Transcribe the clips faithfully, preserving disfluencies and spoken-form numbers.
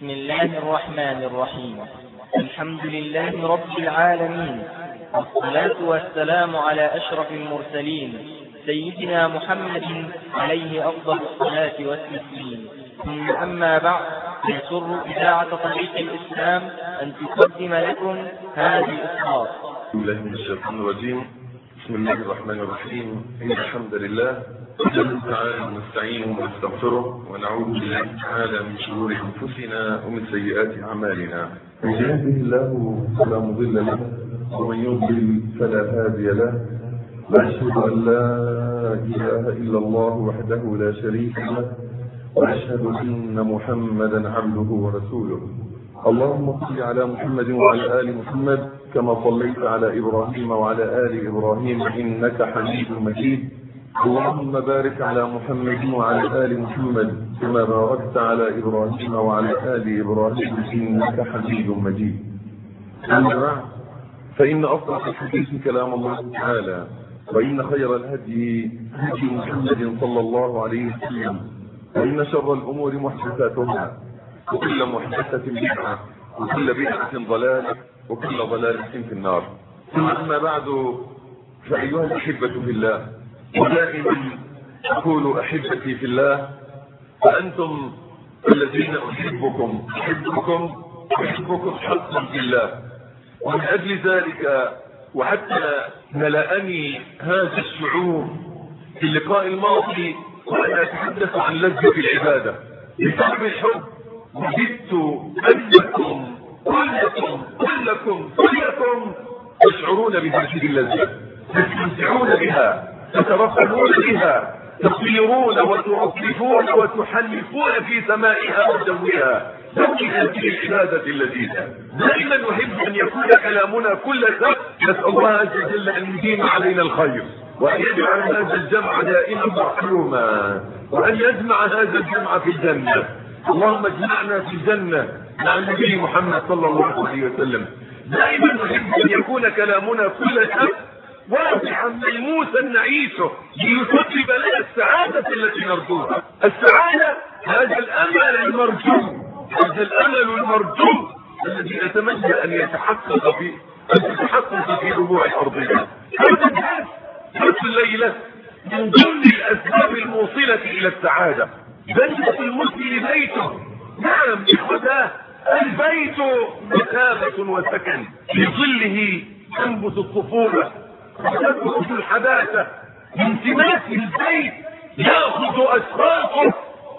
بسم الله الرحمن الرحيم. الحمد لله رب العالمين، والصلاة والسلام على أشرف المرسلين سيدنا محمد عليه أفضل الصلاة والتسليم. ثم أما بعد، يسر إذاعة طريق الإسلام أن تقدم لكم هذه الإصدار. بسم الله من الشيطان الرجيم. بسم الله الرحمن الرحيم. إن الحمد لله نحمده تعالى ونستعينه ونستغفره ونعوذ بالله تعالى من شرور أنفسنا ومن سيئات أعمالنا. من يهده الله فلا مضل له ومن يضلل فلا هادي له، وأشهد أن لا إله إلا الله وحده لا شريك له، وأشهد أن محمدا عبده ورسوله. اللهم صل على محمد وعلى آل محمد كما صليت على إبراهيم وعلى آل إبراهيم إنك حميد مجيد. اللهم بارك على محمد وعلى آل محمد كما باركت على إبراهيم وعلى آل إبراهيم إنك حميد مجيد. أما بعد، فإن أصدق الحديث كلام الله تعالى، وإن خير الهدي هدي محمد صلى الله عليه وسلم، وإن شر الأمور محدثاتها، وكل محدثة بدعة، وكل بدعة ضلالة، وكل ضلالة في النار. ثم أما بعد، فأيها الأحبة في الله، ودائما أقول أحبتي في الله، فأنتم الذين أحبكم أحبكم أحبكم حقا في الله. ومن أجل ذلك، وحتى ملأني هذا الشعور في اللقاء الماضي وأنا أتحدث عن لذة العبادة بسبب الحب، وجدت أنكم كلكم كلكم كلكم تشعرون بهذه اللذة، تستمتعون بها، تترفعون بها، تصيرون وترفرفون وتحلفون في سمائها وجوها ذوي هذه العبادة اللذيذة. دائما نحب أن يكون كلامنا كل سبت نسأل الله عز وجل أن يديم علينا الخير، وأن يجعل هذا الجمع دائما مرحوما، وأن يجمع هذا الجمع في الجنة. اللهم اجمعنا في الجنة مع النبي محمد صلى الله عليه وسلم. دائما نحب أن يكون كلامنا كل سبت واضحا ملموسا نعيشه ليسبب لنا السعادة التي نرجوها. السعادة هذا الأمل المرجو، هذا الأمل المرجو الذي نتمنى أن يتحقق في أن تتحقق في ربوع الأرضية. هذا الناس نفس الليلة من ضمن الأسباب الموصلة إلى السعادة. جنة المسلم بيته، نعم إخوتاه، البيت مثابة وسكن، في ظله تنبت الطفولة وتنبت الحداثة. من سمات البيت يأخذ أشخاصه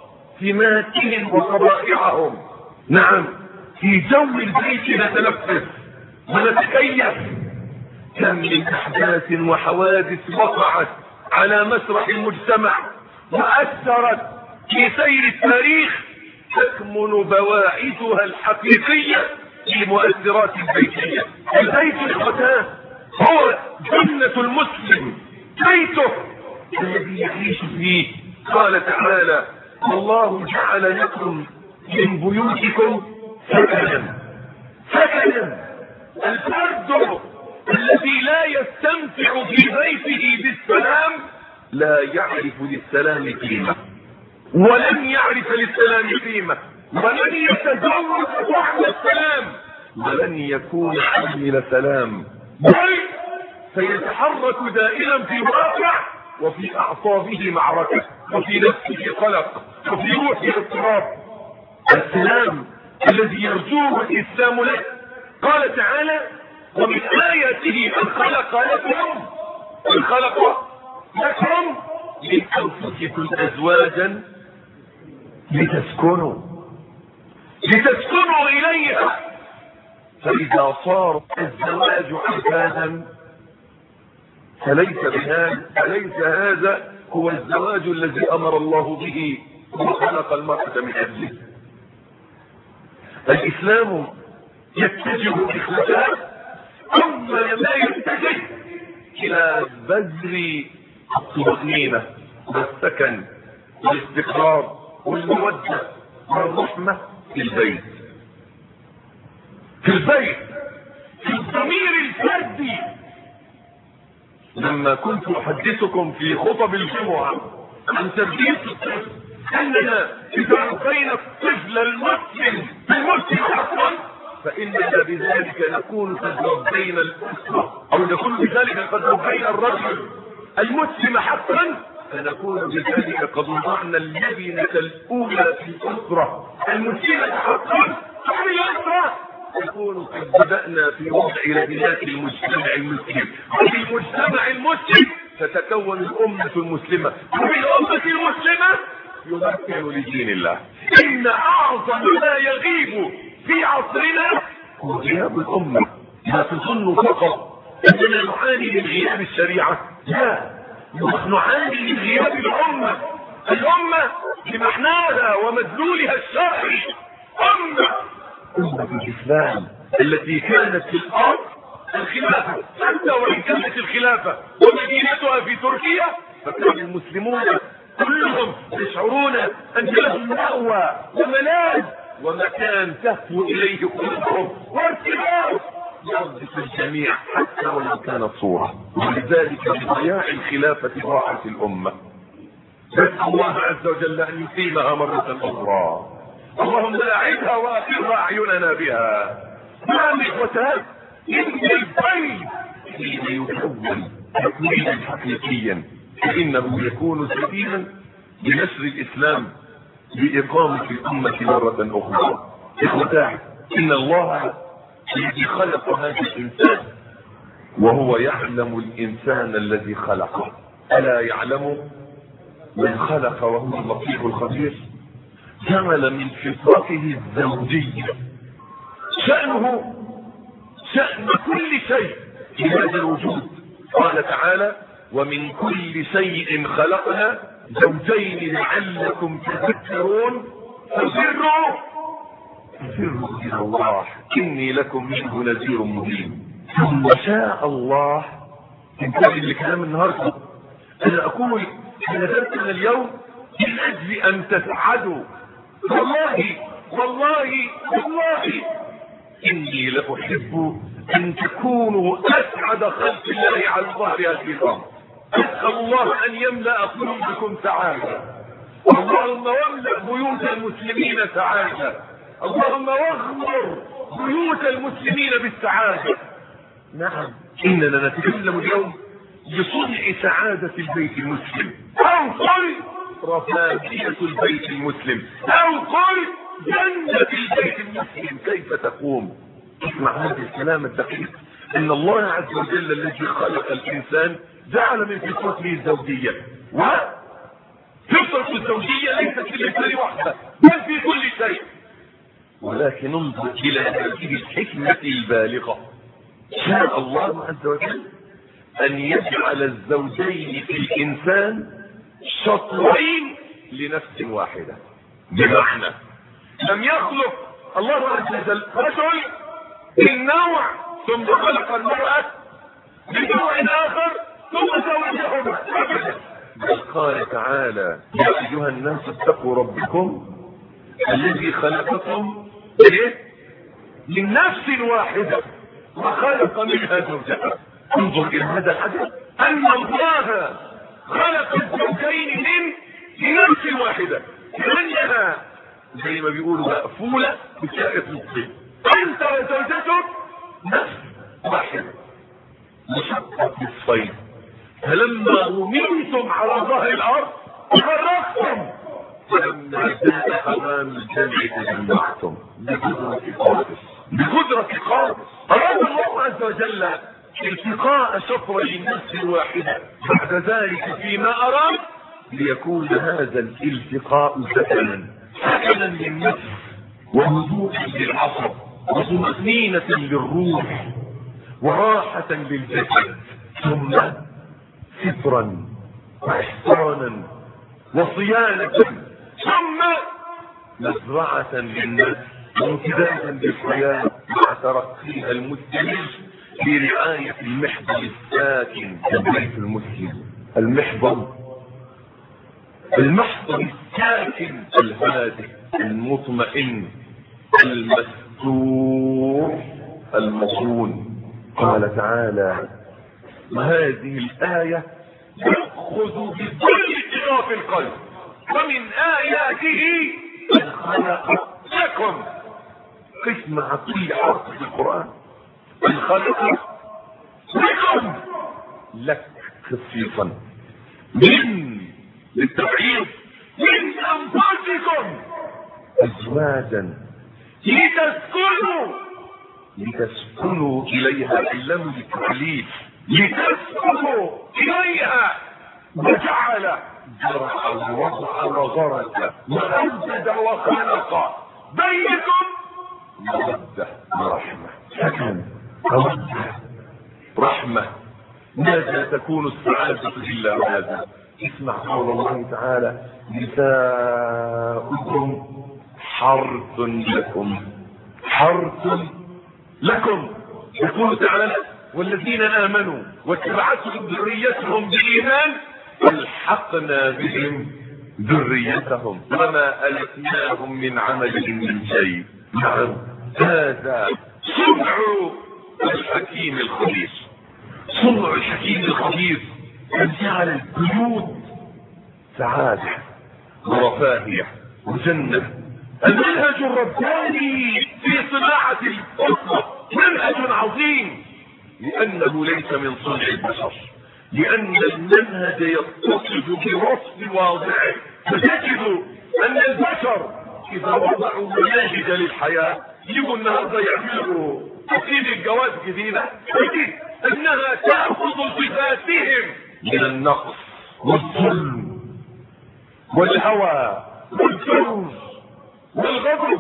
سماتهم وطبائعهم. نعم، في جو البيت نتنفس ونتكيف. كم من أحداث وحوادث وقعت على مسرح المجتمع وأثرت في سير التاريخ، تكمن بواعثها الحقيقية في مؤثرات البيتية. البيت الفتاة هو جنة المسلم، بيته الذي يعيش فيه. قال تعالى: والله جعل لكم من بيوتكم سكنا. سكنا، الفرد الذي لا يستمتع في بيته بالسلام لا يعرف للسلام قيمة، ولن يعرف للسلام قيمة، ولن يتزوج بعد السلام، ولن يكون عامل سلام، بل سيتحرك دائما في واقع وفي أعصابه معركة، وفي نفسه قلق، وفي روحه اضطراب. السلام الذي يرجوه الإسلام له. قال تعالى: ومن آياته أن خلق لكم أن خلق لكم من أنفسكم أزواجا لتسكنوا لتسكنوا إليها. فإذا صار الزواج عبادا فليس بهذا فليس هذا هو الزواج الذي أمر الله به وخلق المرأة من أجله. الإسلام يتجه إخوتان أول ما يتجه إلى بذر الطمأنينة والسكن والاستقرار والمودة والرحمة في البيت، في البيت، في الضمير الفردي. لما كنت أحدثكم في خطب الجمعة عن تربية الطفل اننا اذا ربينا الطفل المسلم المسلم حقا فاننا بذلك نكون قد ربينا الاسره، او نكون بذلك قد ربينا الرجل المسلم حقا، فنكون بذلك قد وضعنا اللبنة الاولى في الاسره المسلمه حقا. في الاسره نكون قد بدأنا في وضع لبنات المجتمع المسلم، وفي المجتمع المسلم تتكون الأمة المسلمة، وفي الأمة المسلمة يمثل لدين الله. إن أعظم ما يغيب في عصرنا هو غياب الأمة. لا تظن فقط أننا نعاني من غياب الشريعة، لا، نعاني من غياب الأمة. الأمة بمعناها ومدلولها الشرعي أمة أمة الإسلام التي كانت في الأرض الخلافة، حتى وإن كانت الخلافة ومدينتها في تركيا، فكان المسلمون كلهم يشعرون أن لهم مأوى وملاذ ومكان تهفو إليه قلوبهم وارتباط يربط الجميع حتى ولو كانت صورة. ولذلك بضياع الخلافة ضاعت الأمة. نسأل الله عز وجل أن يقيمها مرة أخرى. اللهم أعدها وأقر أعيننا بها. نعم إخوتان، إن البيت حين يكون تكوينا حقيقيا فإنه يكون سبيلا لنشر الإسلام بإقامة الأمة مرة أخرى. إخوتان، إن الله الذي خلق هذا الإنسان وهو يعلم الإنسان الذي خلقه، ألا يعلم من خلق وهو اللطيف الخبير؟ جعل من فطرته الزوجية شأنه شأن كل شيء في هذا الوجود. قال تعالى: ومن كل شيء خلقنا زوجين لعلكم تذكرون ففروا ففروا إلى الله إني لكم منه نذير مبين. ثم شاء الله انتبه لكلام النهارده، أنا أقول أن درسنا اليوم من أجل أن تسعدوا. والله والله والله إني لأحب أن تكونوا أسعد خلق الله على ظهر هذه الأرض. أسأل الله أن يملأ قلوبكم سعادة. اللهم واملأ بيوت المسلمين سعادة. اللهم واغمر بيوت المسلمين بالسعادة. نعم، إننا نتكلم اليوم بصنع سعادة البيت المسلم، أو قل رفاهية البيت المسلم، أو قل جنة البيت المسلم كيف تقوم. اسمع هذا الكلام الدقيق، ان الله عز وجل الذي خلق الانسان جعل من فطرته الزوجية، وفطرة الزوجية ليست في الانسان وحده بل في كل شيء. ولكن انظر الى هذه الحكمة البالغة، شاء الله عز وجل ان يجعل الزوجين في الانسان شطرين لنفس واحدة. بمعنى لم يخلق الله عز وجل رجل من نوع ثم خلق المرأة من نوع آخر ثم زوجهما، بل قال تعالى: يا أيها الناس اتقوا ربكم الذي خلقكم من نفس واحدة وخلق منها زوجها. انظر إلى هذا الحدث، أن الله خلق الزوجين من نفس واحدة، لأنها زي ما بيقولوا مقفولة بشائف نصفين، انت وزوجتك نفس واحدة مشقة نصفين. فلما رميتم على ظهر الارض تفرقتم، فلما جاء امام الجمع تجمعتم بقدرة قادس بقدرة قادس. اراد الله عز وجل التقاء شطري النفس الواحدة بعد ذلك فيما اراد ليكون هذا الالتقاء سكنا سكنا للنفس وهدوءا للعصب وطمأنينة للروح وراحة للجسد، ثم سترا واحصانا وصيانة، ثم مزرعة للنفس وامتدادا للحياة مع ترقيها المستمر في رعاية المحضر الساكن في البيت المسلم. المحضر المحضر الساكن الهادئ المطمئن المستور المصون. قال تعالى: هذه الآية تأخذ بكل اضطراب القلب ومن آياته أن خلق لكم. اسمع كل حرف في القرآن. أن خلق لكم، لك خصيصا، من للتبعيد، من أنفسكم أزواجا لتسكنوا لتسكنوا إليها، اللام للتكليف، لتسكنوا إليها، وجعل زرعا وضعا وغرسا وأوجد وخلق بينكم مودة ورحمة. سكن، مودة، رحمة. ماذا تكون السعادة إلا هذا؟ اسمع قول الله تعالى: نساؤكم حرث لكم، حرث لكم. يقول تعالى: والذين آمنوا واتبعتهم ذريتهم بإيمان الحقنا بهم ذريتهم وما ألتناهم من عملهم من شيء. نعم، هذا صنع الحكيم الخبير، صنع الحكيم الخبير، أن جعل البيوت سعادة ورفاهية وجنة. المنهج الرباني في صناعة الأسرة منهج عظيم، لأنه ليس من صنع البشر، لأن المنهج يتصف بوصف واضح. فتجد أن البشر إذا وضعوا مناهج للحياة يجب النهارده يعملوا تقييم الجواز جديدة، تجد أنها تأخذ صفاتهم من النقص والظلم والهوى والجور والغضب،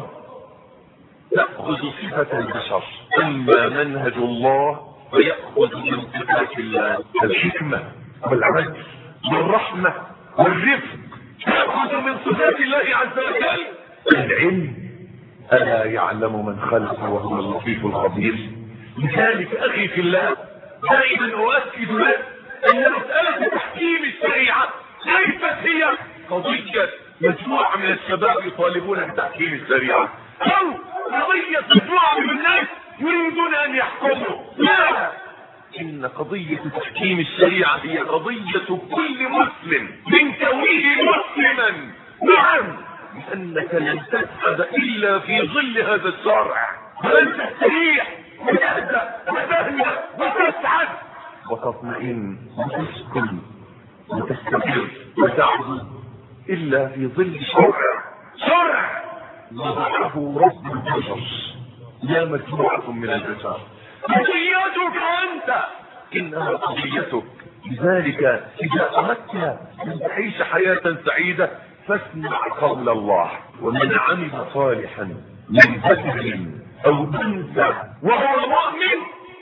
تأخذ صفة البشر. أما منهج الله فيأخذ من صفات الله الحكمة والعدل والرحمة والرفق، تأخذ من صفات الله عز وجل العلم. ألا يعلم من خلق وهو اللطيف الخبير. لذلك أخي في الله دائما أؤكد لك أن مسألة تحكيم الشريعة ليست هي قضية مجموعة من الشباب يطالبون بتحكيم الشريعة أو قضية مجموعة من الناس يريدون أن يحكموا. لا، إن قضية تحكيم الشريعة هي قضية كل مسلم من كونه مسلما. نعم، لأنك لن تسعد إلا في ظل هذا الشرع، ولن تستريح وتهدى وتهنى وتسعد وتطمئن وتسكن وتستقر وتعبد إلا في ظل شرع، شرع وضعه رب البشر يا مجموعة من البشر. قضيتك أنت، إنها قضيتك. لذلك إذا أردت أن تعيش حياة سعيدة فاسمع قول الله: ومن عمل صالحا من ذكر أو أنثى وهو مؤمن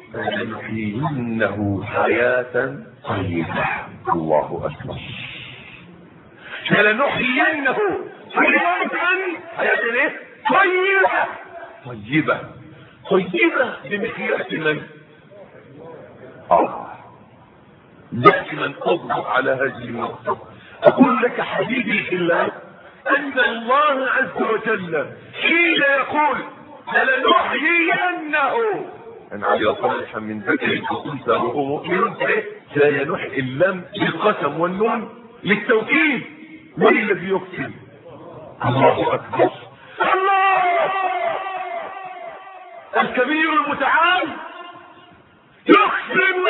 فلنحيينه حياة طيبة. الله أكبر. فلنحيينه حياة حياة طيبة طيبة طيبة بمحياة من؟ آه دائما أضغط على هذه النقطة. أقول لك حبيبي في الله أن الله عز وجل حين يقول فلنحيينه أن عمل صالحا من ذكر أو أنثى وهو مؤمن، فلنحيي اللام بالقسم والنون للتوكيد. من الذي يقسم؟ الله أكبر. الله الكبير المتعال يقسم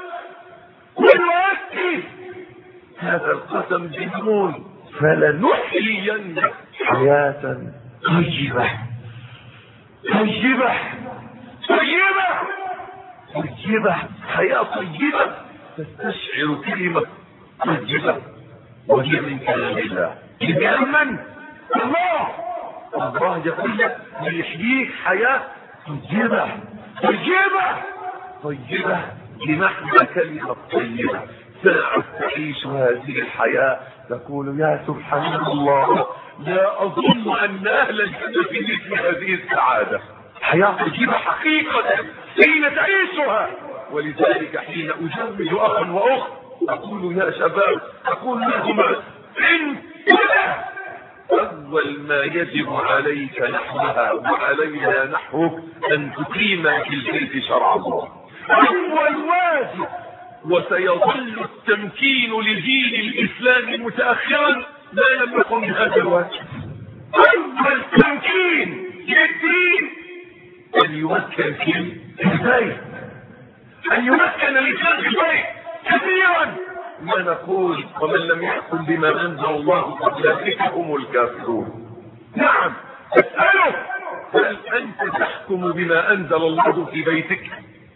ويؤكد هذا القسم بالنون: فلنحيينك حياة طيبة طيبة طيبة طيبة حياة طيبة. تستشعر كلمة طيبة وهي من كلام الله. من الله الله يقول لك ليحييك حياة طيبة طيبة طيبة بمعنى كلمة طيبة. ساعة تعيش هذه الحياة تقول يا سبحان الله، لا أظن أن أهل الجنة في مثل هذه السعادة. حياة طيبة حقيقة حين تعيشها. ولذلك حين أجمل أخا وأخت أقول يا شباب، أقول لهما انتبه، أول ما يجب عليك نحوها وعلينا نحوك أن تقيم في البيت شرع الله. أول واجب. وسيظل التمكين لدين الإسلام متأخرا ما لم يقم بهذا الواجب. اول تمكين للدين ان يمكن في البيت، ان يمكن الانسان في البيت. كثيرا ما نقول ومن لم يحكم بما انزل الله فاولئك هم الكافرون. نعم، اسأله هل انت تحكم بما انزل الله في بيتك؟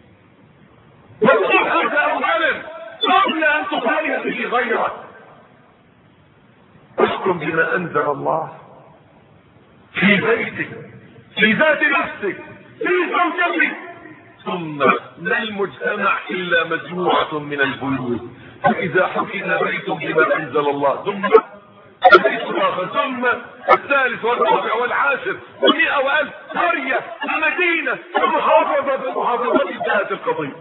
وقل هذا اولا قبل ان تخالف به غيرك. احكم بما انزل الله في بيتك، في ذات نفسك، في زوجتك. ثم ما المجتمع الا مجموعة من البيوت، فاذا حكم بيت بما انزل الله ثم البيت الاخر ثم الثالث والرابع والعاشر ومئة والف قرية ومدينة ومحافظة بمحافظة، انتهت القضية.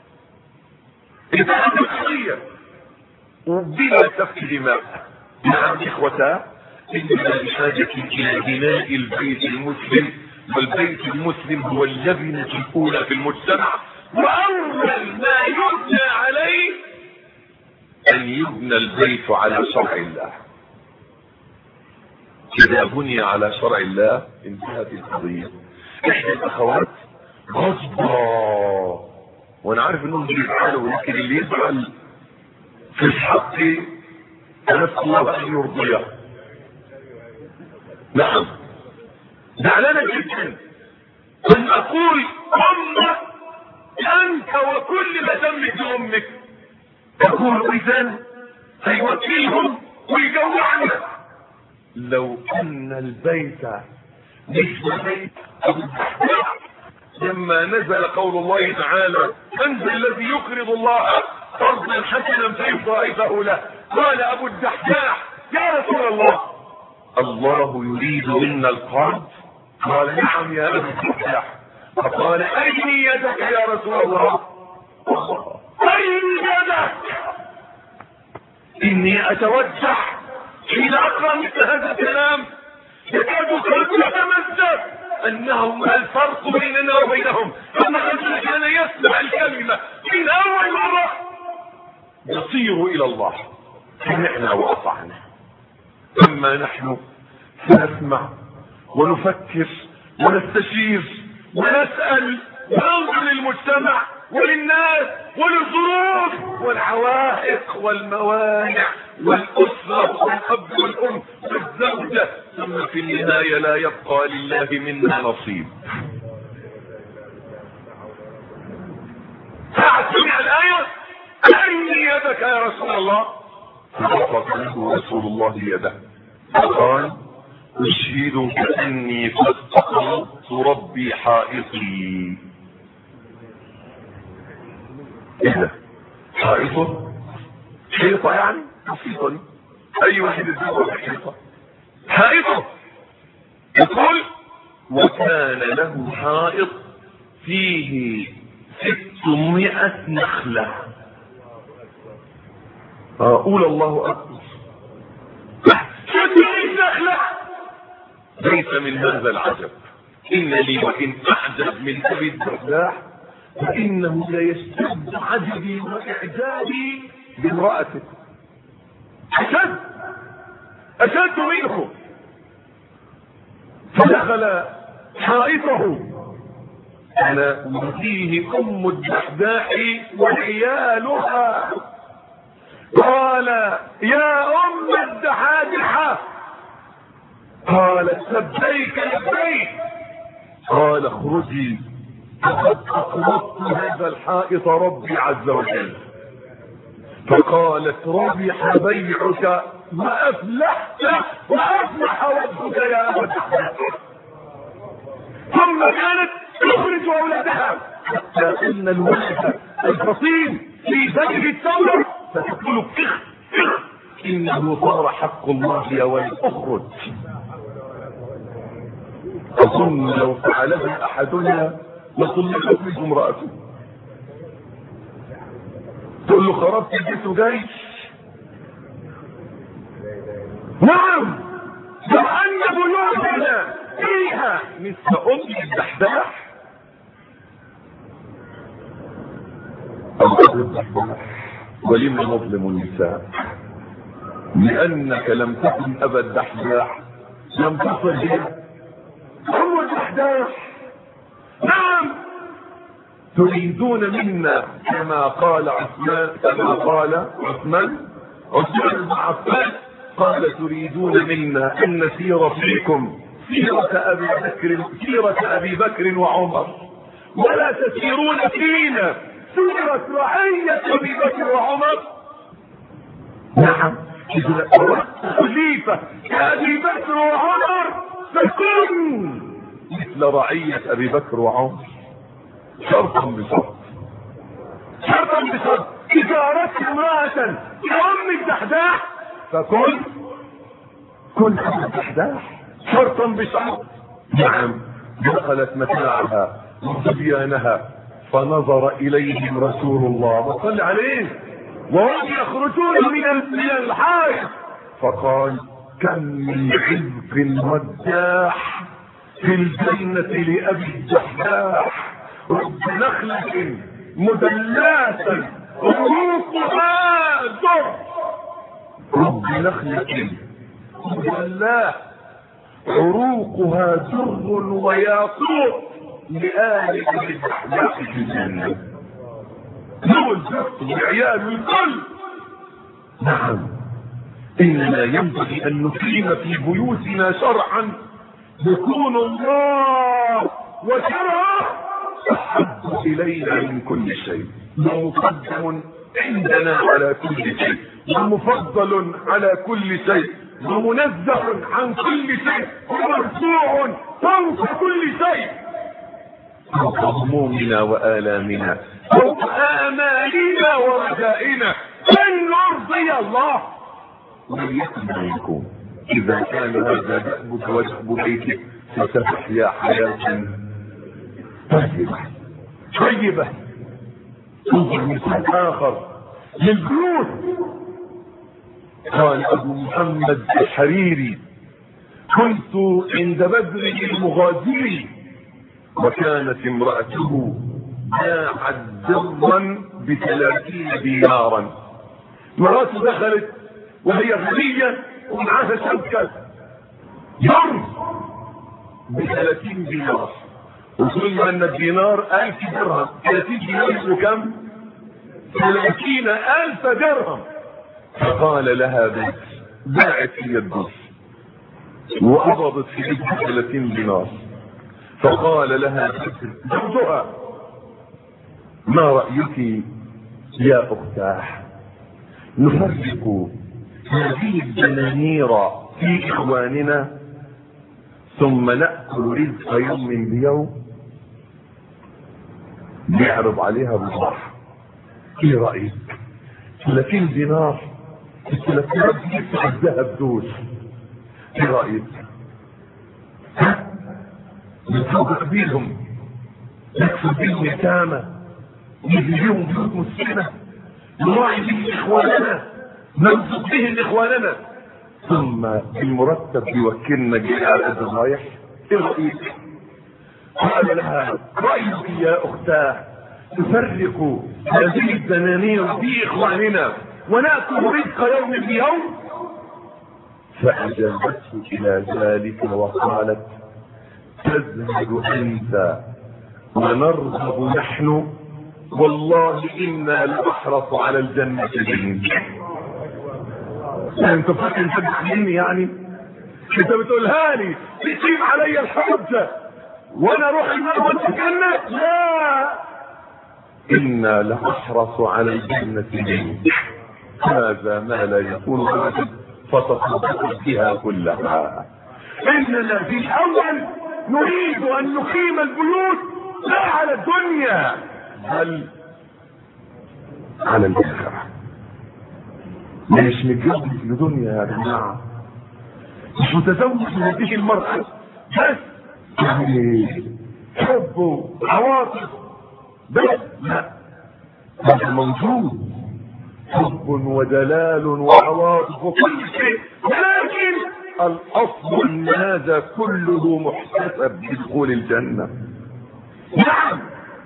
انتهت القضية وبلا سفك دماء. نعم اخوتا، اننا بحاجة الى بناء البيت المسلم، والبيت المسلم هو اللبنة الاولى في المجتمع، واول ما يبنى عليه ان يبنى البيت على شرع الله. اذا بني على شرع الله انتهت القضية. احدى الاخوات غصبا، وانا عارف انهم بيفعلوا، لكن اللي يفعل في الحق نسأل الله ان يرضيه. نعم، زعلانة جدا ان اقول امك انت وكل ما تملك لامك، تقول اذا هيوكلهم ويجوعنا. لو ان البيت مثل بيت ابو الدحداح لما نزل قول الله تعالى انزل الذي يقرض الله قرضا حسنا فيضاعفه له، قال ابو الدحداح يا رسول الله الله يريد منا القرض؟ قال نعم يا ابو الدحداح. فقال ارني يدك يا رسول الله. ارني يدك، اني اتوجع حين اقرا مثل هذا الكلام يكاد قلبي يتمزق. انهم الفرق بيننا وبينهم ان الرجل كان يسمع الكلمه من اول مره يصير الى الله، سمعنا واطعنا. اما نحن سنسمع ونفكر ونستشير ونسال وننظر للمجتمع وللناس وللظروف والعوائق والموانع والاسره والاب والام والزوجه، ثم في النهايه لا يبقى لله منا نصيب. سمع الايه ارني يدك يا رسول الله، فبسط له رسول الله يده فقال اشهدك اني فاستقرضت ربي حائطي. ايه ده؟ حائطه؟ حيطه يعني بسيطه دي، اي واحد يدور حيطه. حائطه يقول وكان له حائط فيه ستمائة نخله. اقول الله اكبر، ستمائة نخله. ليس من هذا العجب، ان لي وان اعجب من ابي الدحداح فانه ليشتد عجبي واعجابي بامرأته. اشد اشد منه. فدخل حائطه انا وفيه ام الدحداح وعيالها. قال يا ام الدحادحه. قالت لبيك لبيك. قال اخرجي فقد اقرضت هذا الحائط ربي عز وجل. فقالت ربح بيعك وافلحت وافلح وجهك يا ابا الدحداح. ثم كانت تخرج اولادها حتى ان الولد الفصيل في وجه الثوره فتقول كخ كخ انه صار حق الله يا ولد اخرج. اظن لو فعلها احدنا لطلقت منه امراته. تقول له خربت البيت وجاي. نعم، لو ان بيوتنا فيها مثل ام الدحداح او ابو الدحداح ولم نظلم النساء. لانك لم تكن ابا الدحداح لم تصل الى هو الدحداح. نعم تريدون منا كما قال عثمان كما قال عثمان عثمان بن عفان قال تريدون منا ان نسير فيكم سيرة ابي بكر سيرة ابي بكر وعمر ولا تسيرون فينا سيرة رعية ابي بكر وعمر. نعم اذا اردت خليفة كابي بكر وعمر فكن مثل رعية ابي بكر وعمر شرطا بشرط شرطا بشرط. اذا اردت امرأة كأم الدحداح فكن كن ام الدحداح شرطا بشرط. نعم دخلت متاعها وصبيانها فنظر اليهم رسول الله وصلى عليه وهم يخرجون من الحائط فقال كم من حزب مداح في الجنة لأبي الدحداح رب نخلة مدلاسة عروقها در رب نخلة مدلاسة عروقها در وياقوت لآل أبي الدحداح في الجنة. دول زفت وعيال الكل. نعم إننا ينبغي أن نقيم في بيوتنا شرعا يكون الله وشرعه أحب إلينا من كل شيء ومقدم عندنا على كل شيء ومفضل على كل شيء ومنزه عن كل شيء ومرفوع فوق كل شيء فوق همومنا وآلامنا فوق آمالنا ورجائنا أن نرضي الله. وليكن منكم إذا كان هذا دأبك ودأب بيتك ستحيا حياة طيبة طيبة. انظر مثال آخر للبيوت. قال أبو محمد الحريري كنت عند بدر المغازي وكانت امرأته باعت درا بثلاثين دينارا. مراته دخلت وهي غنية ومعاها شبكة در بثلاثين دينار وكل ان الدينار الف درهم ثلاثين دينار وكم ثلاثين الف درهم. فقال لها بنت باعت في الدر وقبضت في يدها ثلاثين دينار فقال لها زوجها ما رأيك يا أختاه نفرق هذه الدنانير في إخواننا ثم نأكل رزق يوم بيوم. بيعرض عليها بالراحة ايه رأيك ثلاثين دينار الثلاثين دينار الذهب دول ايه رأيك ها نفوق بيهم نكفر بيهم يتامى نجي بيهم بيوت مسكنة نراعي بهم إخواننا ننصب بهم إخواننا ثم المرتب يوكلنا جاء الضرايح. ايه رأيك قال لها رأيك يا أختاه نفرق هذه الدنانير في إخواننا ونأكل رزق يوم بيوم. فأجابته إلى ذلك وقالت تزهد أنت ونرغب نحن والله إنا لأحرص على الجنة منك. انت فاكر انت بتحميني يعني انت بتقولها لي تقيم علي الحجة وانا اروح النار وانت الجنة؟ لا إنا لأحرص على الجنة منك هذا ما لا يكون أبدا فتصدق بها كلها. إننا في الأول نريد أن نقيم البيوت لا على الدنيا بل على الآخرة. مش متجوز لدنيا يا جماعة مش متزوج لهذه المرأة بس يعني حب وعواطف بس لا هذا موجود حب ودلال وعواطف وكل شيء ولكن الأصل أن هذا كله محتسب بدخول الجنة. نعم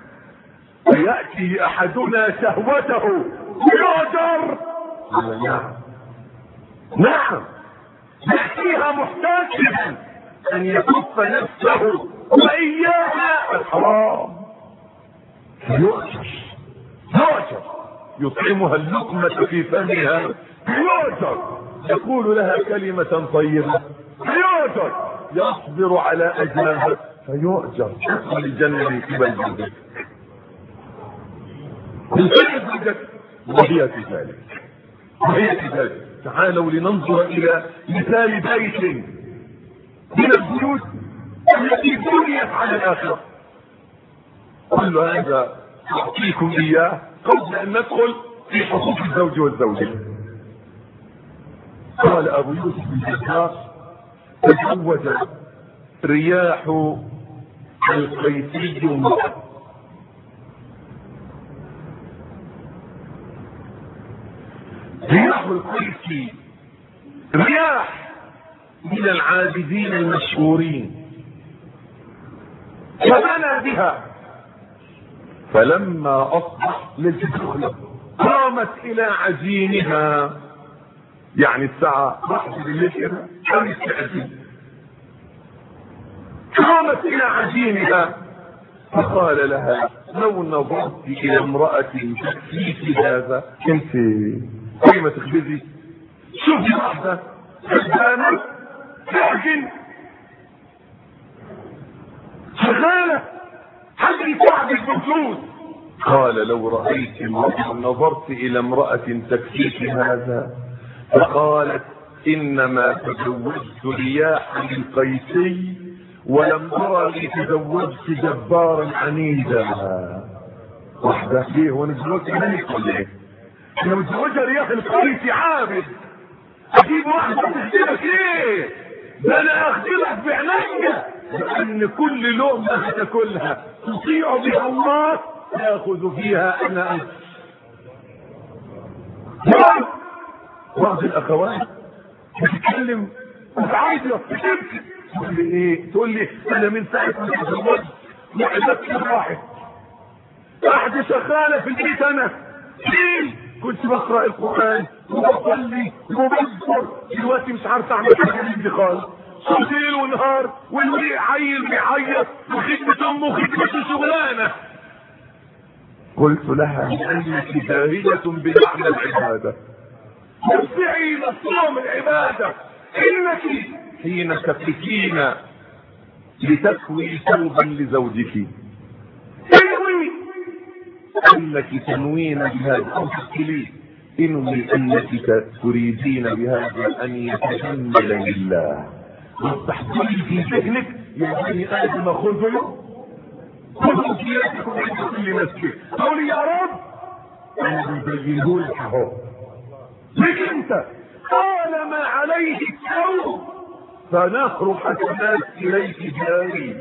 يأتي أحدنا شهوته يؤجر. نعم نعم يأتيها محتاجا أن يكف نفسه وإياها الحرام فيؤجر يؤجر يطعمها اللقمة في فمها يؤجر يقول لها كلمة طيبة فيؤجر يصبر على أجلها فيؤجر يدخل الجنة من قبل زوجته من قبل زوجته وهي في ذلك وهي في ذلك. تعالوا لننظر إلى مثال بيت من البيوت التي بنيت على الآخرة. كل هذا أعطيكم إياه قبل أن ندخل في حقوق الزوج والزوجة. قال أبو يوسف الجزار تزوج رياح القيسي امرأة رياح القيسي رياح من العابدين المشهورين فبنى بها فلما أصبح للدخل قامت إلى عجينها يعني الساعة واحدة بالليل كده كانت تعجين قامت إلى عجينها فقال لها لو نظرت إلى امرأة تكفيك هذا انت كلمة تخبزي شوفي واحدة خدامة تعجن شغالة حد يساعدك بفلوس. قال لو رأيت امرأة نظرت إلى امرأة تكفيك هذا فقالت إنما تزوجت رياحا القيسي ولم أرى لي تزوجت جبارا عنيدا. واحدة ليه وانا تزوجت ملك ولا ايه؟ انا متزوجها رياح القيسي عابد اجيب واحدة تخدمك ايه؟ ده انا اخدمك بعناية لان كل لقمة هتاكلها تطيع بها الله ياخذ فيها انا انت. بعض الاخوات بتتكلم وتعيط بتبكي تقول لي ايه؟ تقول لي انا من ساعه ما تزوجت معدتي راحت واحده شغاله في البيت انا ليه؟ كنت بقرا القران وبصلي وبذكر دلوقتي مش عارف اعمل حاجه من خالص ليل ونهار والولي عيل بيعيط وخدمه امه خدمته شغلانه. قلت لها انك داهيه بمعنى العباده ارجعي الى صوم العباده انك حين تفكين لتكوي ثوبا لزوجك انوي انك تنوين بهذا او تقولي انوي انك تريدين بهذا ان يتجمل لله وتحضري في ذهنك يا بني ادم خذوا خذوا سيرتكم عند كل مسجد قولي يا رب انا ببينه لك اهو لك انت طالما عليه الثوب فنهر حسنات اليك جاري.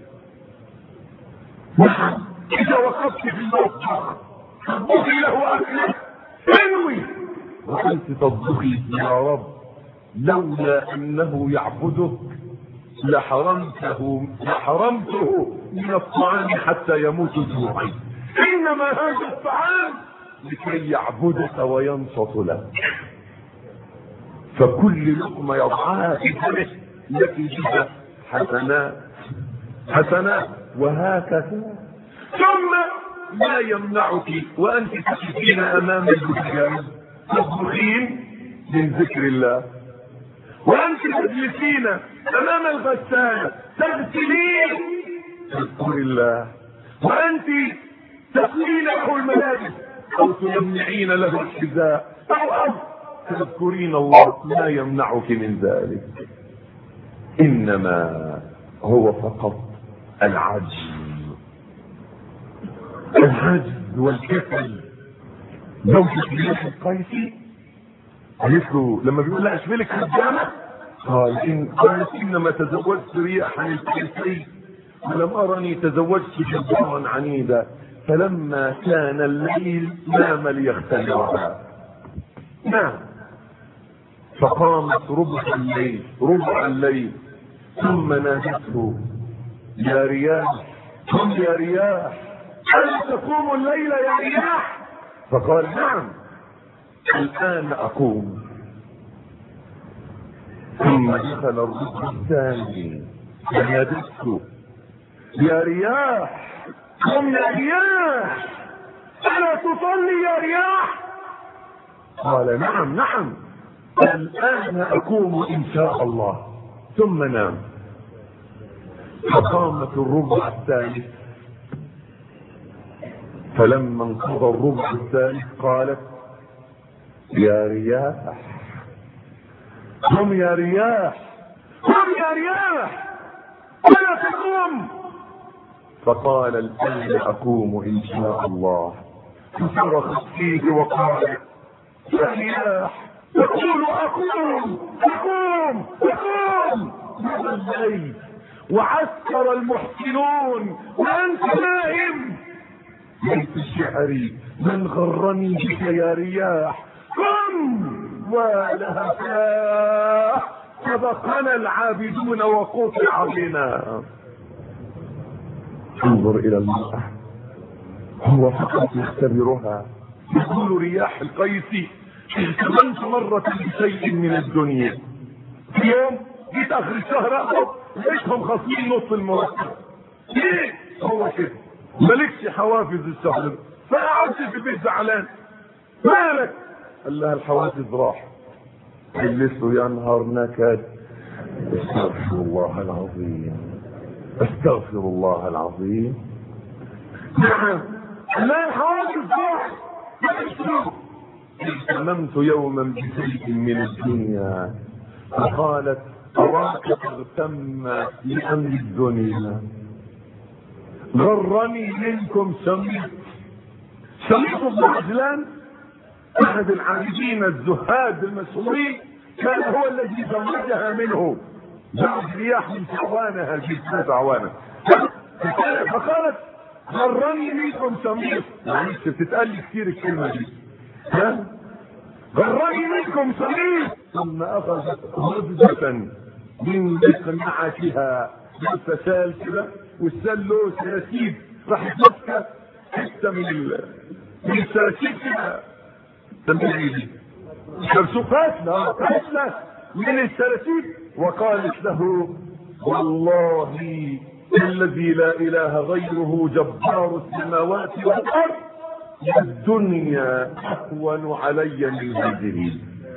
نعم اذا وقفت في المطبخ تطبخي له اكلك انوي وانت تطبخي يا رب لولا انه يعبدك لحرمته لحرمته من الطعام حتى يموت جوعا انما هذا الطعام لكي يعبدك وينصت لك فكل لقمة يضعها في فمه لك بها حسنات حسنات وهكذا. ثم لا يمنعك وانت تقفين امام البوتاجاز تطبخين من ذكر الله وانت تجلسين امام الغسالة تغسلين تذكر الله وانت تقلين له الملابس او تمنعين له الحذاء او او تذكرين الله لا يمنعك من ذلك انما هو فقط العجز العجز والكسل. زوجة رياح القيسي قالت له لما بيقول لها اشبلك خدامة قال ان قالت انما تزوجت رياحا القيسي ولم ارني تزوجت جبارا عنيدا فلما كان الليل نام ليختبرها. نعم فقامت ربع الليل ربع الليل ثم نادته يا رياح قم يا رياح هل تقوم الليل يا رياح؟ فقال نعم الان اقوم. ثم دخل الركن الثاني فنادته يا رياح قم يا رياح ألا تصلي يا رياح؟ قال نعم نعم الآن أقوم إن شاء الله. ثم نام. فقامت الربع الثالث، فلما انقضى الربع الثالث قالت يا رياح قم يا رياح قم يا رياح ألا تقوم؟ فقال الآن أقوم إن شاء الله. فصرخت فيه وقالت يا رياح تقول أقوم أقوم أقوم من الليل وعسكر المحسنون وأنت نائم. ليت الشعر من غرني بك يا رياح قم ولهفاه سبقنا العابدون وقطع بنا. انظر الى المرأة، هو فقط يختبرها. يقول رياح القيسي اهتممت مرة بشيء من الدنيا، في يوم جيت اخر الشهر اخذ لقيتهم خاصين نص المرتب. ليه؟ هو كده مالكش حوافز الشهر، فقعدت في البيت زعلان. مالك؟ قال لها الحوافز راح. جلسوا يا نهار نكد. استغفر الله العظيم استغفر الله العظيم. نعم لا الحوافز راح. اهتممت يوما بشيء من الدنيا فقالت اراك تغتم لامر الدنيا. غرني منكم سميت سميت بن عجلان احد العابدين الزهاد المشهورين، كان هو الذي زوجها منه زوج رياح من تعوانها جسمه عوانه. فقالت غرني منكم سميت. معلش بتتقال لي كثير الكلمه دي. ها غرني منكم سميت. ثم اخذت غرزه من قناعتها بالفسال كده، والسال له سلاسيب، راحت ماسكه حته من ال... من السلاسيب كده تنبيه دي شرشوفات لا حته من السلاسيب، وقالت له والله الذي لا اله غيره جبار السماوات والارض الدنيا اهون علي من هذه.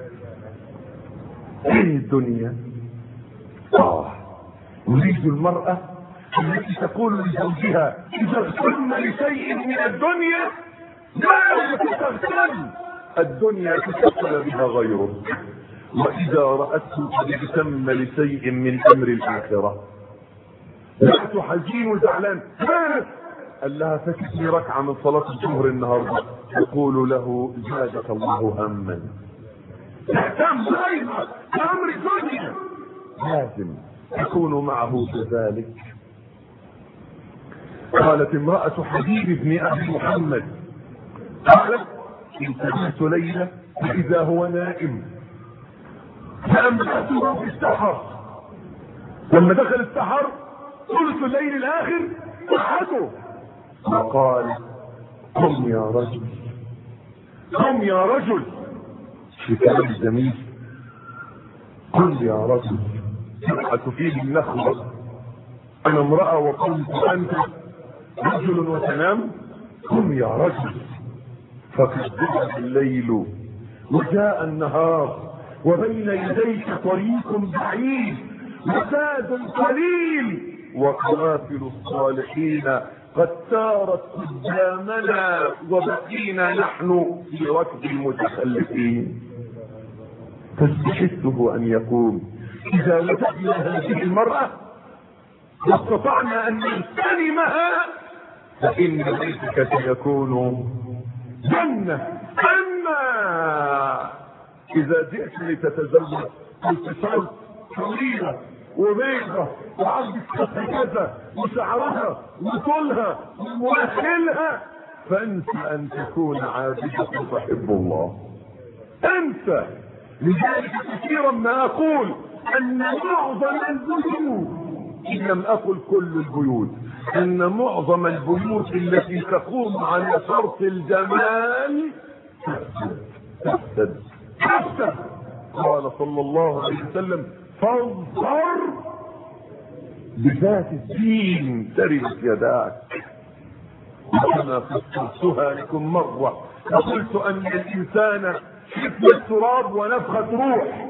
ايه الدنيا؟ اه نريد المرأة التي تقول لزوجها اذا اغتم لشيء من الدنيا لا تغتم، الدنيا تشغل بها غيره، واذا رأته قد اغتم لشيء من امر الاخرة رأت حزين وزعلان. قال لها فكتني ركعة من صلاة الظهر النهاردة. يقول له زادك الله هما. تهتم ايضا بامر الدنيا، لازم تكون معه كذلك. قالت امرأة حبيب بن ابي محمد قالت انتبهت ليلة فاذا هو نائم فأنبأته في السحر. لما دخل السحر ثلث الليل الاخر صحته وقال قم يا رجل قم يا رجل. في كلام جميل قم يا رجل تبحث فيه النخوة. انا امرأة وقلت انت رجل وتنام. قم يا رجل. فقد ذهب الليل وجاء النهار وبين يديك طريق بعيد وساد قليل وقوافل الصالحين قد سارت قدامنا وبقينا نحن في ركب المتخلفين. فاستحثه ان يقوم. اذا وجدنا هذه المرأة واستطعنا ان نغتنمها فان بيتك سيكون جنة. اما اذا جئت لتتزوج اتصال طويلة وبيضة وعندك كذا وشعرها وطولها ومؤخلها فانسى ان تكون عابدة تحب الله. انسى. لذلك كثيرا ما اقول ان معظم البيوت ان لم اقل كل البيوت ان معظم البيوت التي تقوم على شرط الجمال تفسد تفسد تفسد. قال صلى الله عليه وسلم فاظهر بذات الدين تربت يداك. وكما فسرتها لكم مرة فقلت أن الإنسان شبه التراب ونفخة روح.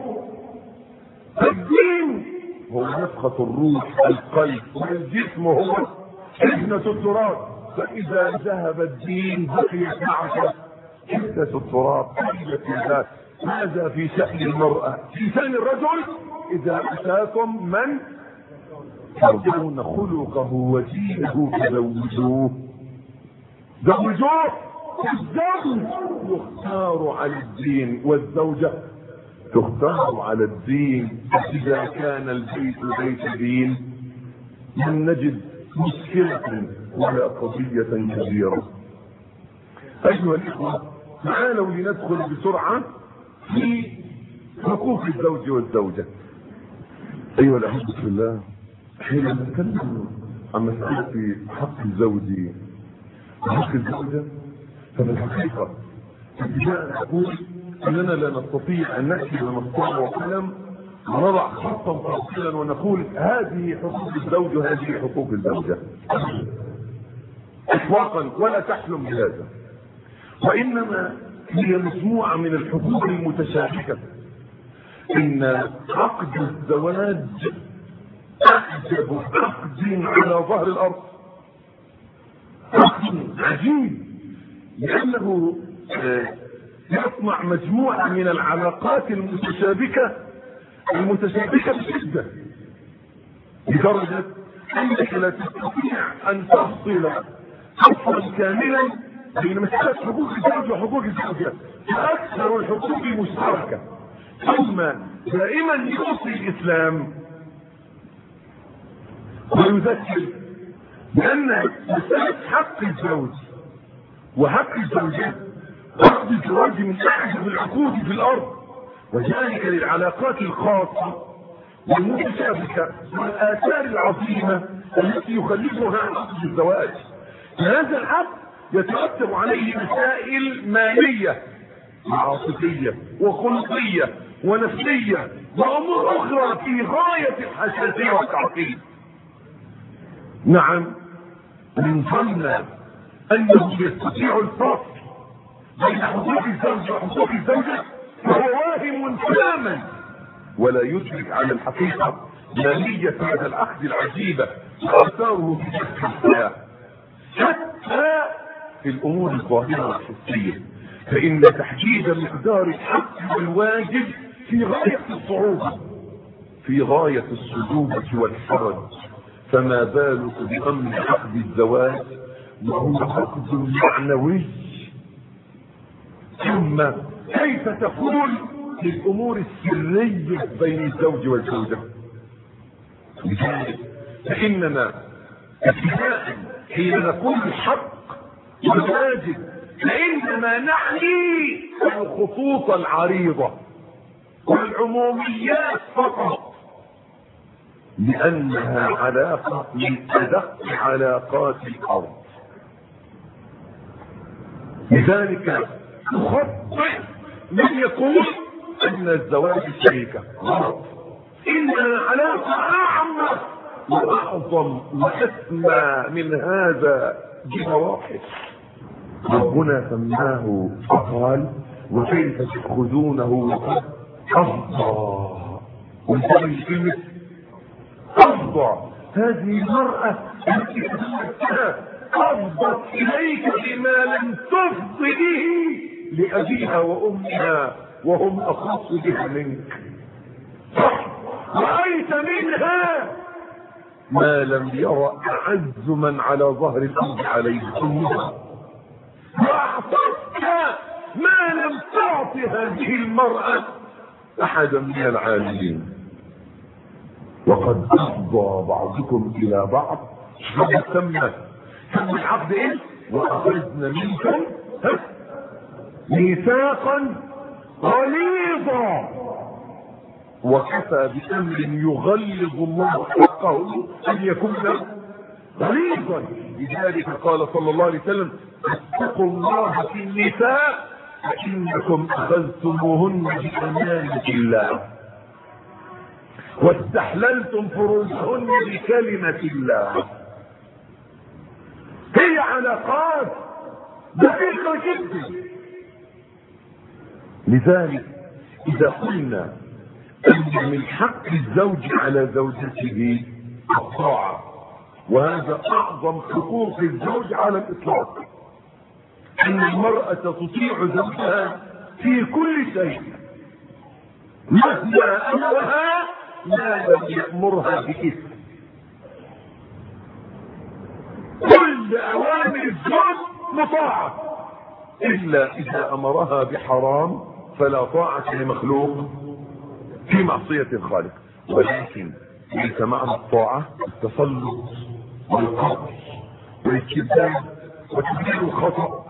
الدين هو نفخة الروح القلب، والجسم هو حفنة التراب. فإذا ذهب الدين بقيت معك حفنة التراب تربت يداك. هذا في شأن المرأة. في شأن الرجل إذا أتاكم من ترضون خلقه ودينه فزوجوه. زوجوه. الزوج يختار على الدين والزوجة تختار على الدين. إذا كان البيت بيت دين لن نجد مشكلة ولا قضية كبيرة. أيها الإخوة، تعالوا لندخل بسرعة في حقوق الزوج والزوجة. أيها الأحبة في الله، حين نتكلم عن مسألة حق الزوج وحق الزوجة ففي الحقيقة ابتداء نقول أننا لا نستطيع أن نأتي بمسطرة وقلم ونضع خطا فاصلا ونقول هذه حقوق الزوج وهذه حقوق الزوجة إطلاقا، ولا تحلم بهذا. وإنما هي مجموعة من الحقوق المتشابكة. إن عقد الزواج أعجب عقد على ظهر الأرض، عقد عجيب، لأنه يصنع مجموعة من العلاقات المتشابكة المتشابكة بشدة لدرجة أنك لا تستطيع أن تفصل فصلا كاملا بين مسألة حقوق الزوج وحقوق الزوجة. فأكثر الحقوق مشتركة. ثم دائما يوصي الإسلام ويذكر بأن مسألة حق الزوج وحق الزوجة عقد الزواج من أعجب العقود في الأرض، وذلك للعلاقات الخاصة والمتشابكة والآثار العظيمة التي يخلفها عقد الزواج. هذا العقد يترتب عليه مسائل مالية وعاطفية وخلقية ونفسية وأمور أخرى في غاية الحساسية والتعقيد. نعم، من ظن أنه يستطيع الفصل بين حقوق الزوج وحقوق الزوجة فهو واهم تماما، ولا يدرك على الحقيقة مالية هذا العقد العجيبة وآثاره في شكل الحياة حتى في الأمور الظاهرة والحسية. فإن تحديد مقدار الحق والواجب في غاية الصعوبة، في غاية الصعوبة والحرج، فما بالك بأمر عقد الزواج وهو عقد معنوي. ثم كيف تكون للأمور السرية بين الزوج والزوجة؟ لذلك فإننا ابتداء حين نقول الحق والواجب فإنما نعني الخطوط العريضة والعموميات فقط، لأنها علاقة من أدق علاقات الأرض. لذلك نخطئ من يقول أن الزواج شريكة غلط. إنها علاقة أعمق وأعظم وأسمى من هذا بمراحل. ربنا سماه فقال وكيف تأخذونه وقد أفضى. وانتبه كلمة أفضى. هذه المرأة التي تزوجتها أفضت إليك بما لم تفض به لأبيها وأمها وهم أخص بها منك. رأيت منها ما لم يرى أعز من على ظهر الأرض عليه أمها، وأعطتك ما لم تعط هذه المرأة أحدا من العالمين. وقد أفضى بعضكم إلى بعض. هذا سمى سمى العقد إيه؟ وأخذنا منكم ميثاقا غليظا. وكفى بأمر يغلظ الله حقه أن يكون غليظا. لذلك قال صلى الله عليه وسلم اتقوا الله في النساء فإنكم أخذتموهن بأمانة الله. واستحللتم فروجهن بكلمة الله. هي علاقات دقيقة جدا. لذلك إذا قلنا أن من حق الزوج على زوجته الطاعة، وهذا أعظم حقوق الزوج على الإطلاق، أن المرأة تطيع زوجها في كل شيء مهما أمرها لا يأمرها بإثم. كل أوامر الزوج مطاعة إلا إذا أمرها بحرام فلا طاعة لمخلوق في معصية الخالق. ولكن ليس معنى الطاعة التسلط والقهر والاستبداد وتبرير الخطأ،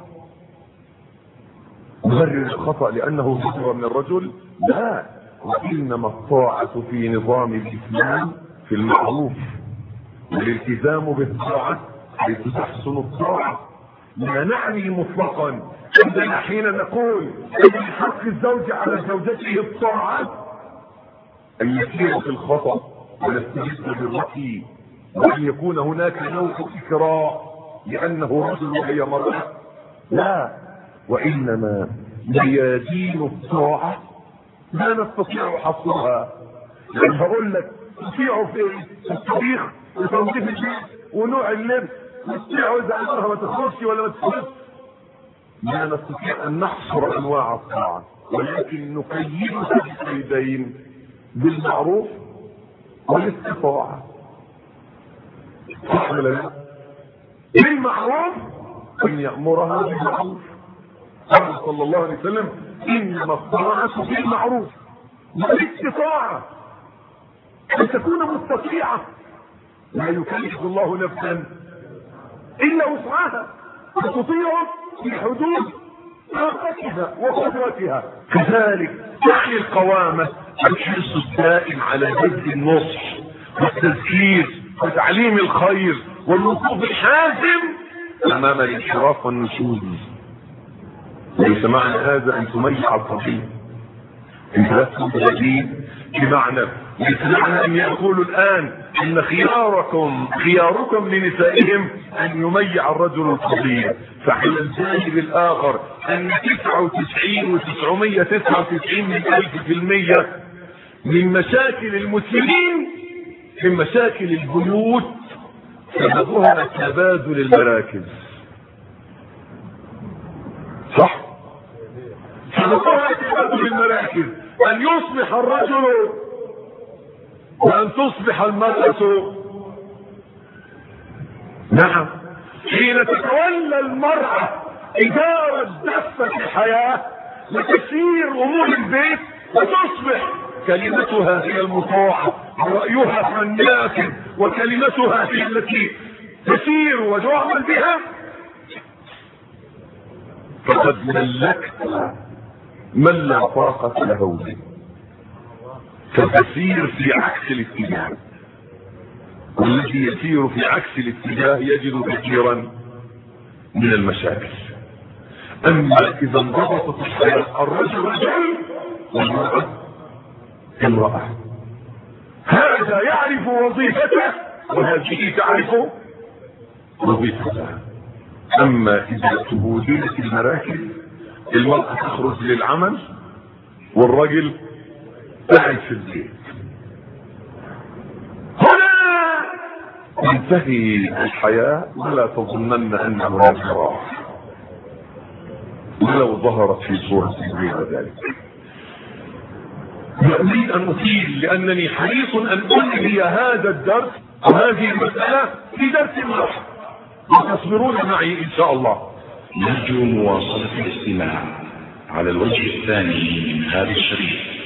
مبرر الخطأ لأنه صدر من الرجل، لا، وإنما الطاعة في نظام الإسلام في المعروف، والالتزام بالطاعة حيث تحسن الطاعة. لا نعني مطلقا أننا حين نقول أن من حق الزوج على زوجته الطاعة أن يسير في الخطأ ويستجد بالرأي، وأن يكون هناك نوع إكراه لأنه رجل وهي مرأة، لا، وإنما ميادين الطاعة لا نستطيع حصرها. يعني هقول لك تطيعوا في الطبيخ وتنظيف البيت ونوع اللبس، تطيعوا إذا أمرها ما تخرجش ولا ما تخرجش. لا نستطيع أن نحصر أنواع الطاعة، ولكن نقيدها بقيدين: بالمعروف والاستطاعة. صح ولا لا؟ بالمعروف أن يأمرها بالمعروف. قال صلى الله عليه وسلم: إنما الطاعة بالمعروف. والاستطاعة أن تكون مستطيعة، لا يكلف الله نفسا إلا وسعها، وتطيع في حدود طاقتها وقدرتها. كذلك تعني القوامة الحرص الدائم على بذل النصح والتذكير وتعليم الخير والوقوف الحازم أمام الانحراف والنشوذ. ليس معنى هذا أن تميع الطبيب انت جديد بمعنى، ليس معنى أن يقولوا الآن إن خياركم خياركم لنسائهم أن يميع الرجل الطبيب. فعلى الجانب الآخر أن تسعة وتسعين وتسعمية تسعة وتسعين من ألف في المية من مشاكل المسلمين من مشاكل البيوت سببها تبادل المراكز. صح؟ سببها تبادل المراكز، أن يصبح الرجل وأن تصبح المرأة. نعم، حين تتولى المرأة إدارة دفة الحياة وتسيير أمور البيت وتصبح كلمتها هي المطاعة ورأيها في الناس وكلمتها هي التي تسير وتعمل بها، فقد ملكت من لا طاقة له به، فتسير في عكس الاتجاه. والذي يسير في عكس الاتجاه يجد كثيرا من المشاكل. اما اذا انضبطت الحياة الرجل رجل والمرأة امرأة، هذا يعرف وظيفته وهذه تعرف وظيفتها. اما اذا تبودلت المراكز المرأة تخرج للعمل والرجل قاعد في البيت. هنا تنتهي الحياة، ولا تظنن ان هناك راحة ولو ظهرت في صورة غير ذلك. أريد أن أطيل لأنني حريص أن أنهي هذا الدرس وهذه المسألة في درس واحد، وتصبرون معي إن شاء الله. نرجو مواصلة الاستماع على الوجه الثاني من هذا الشريط.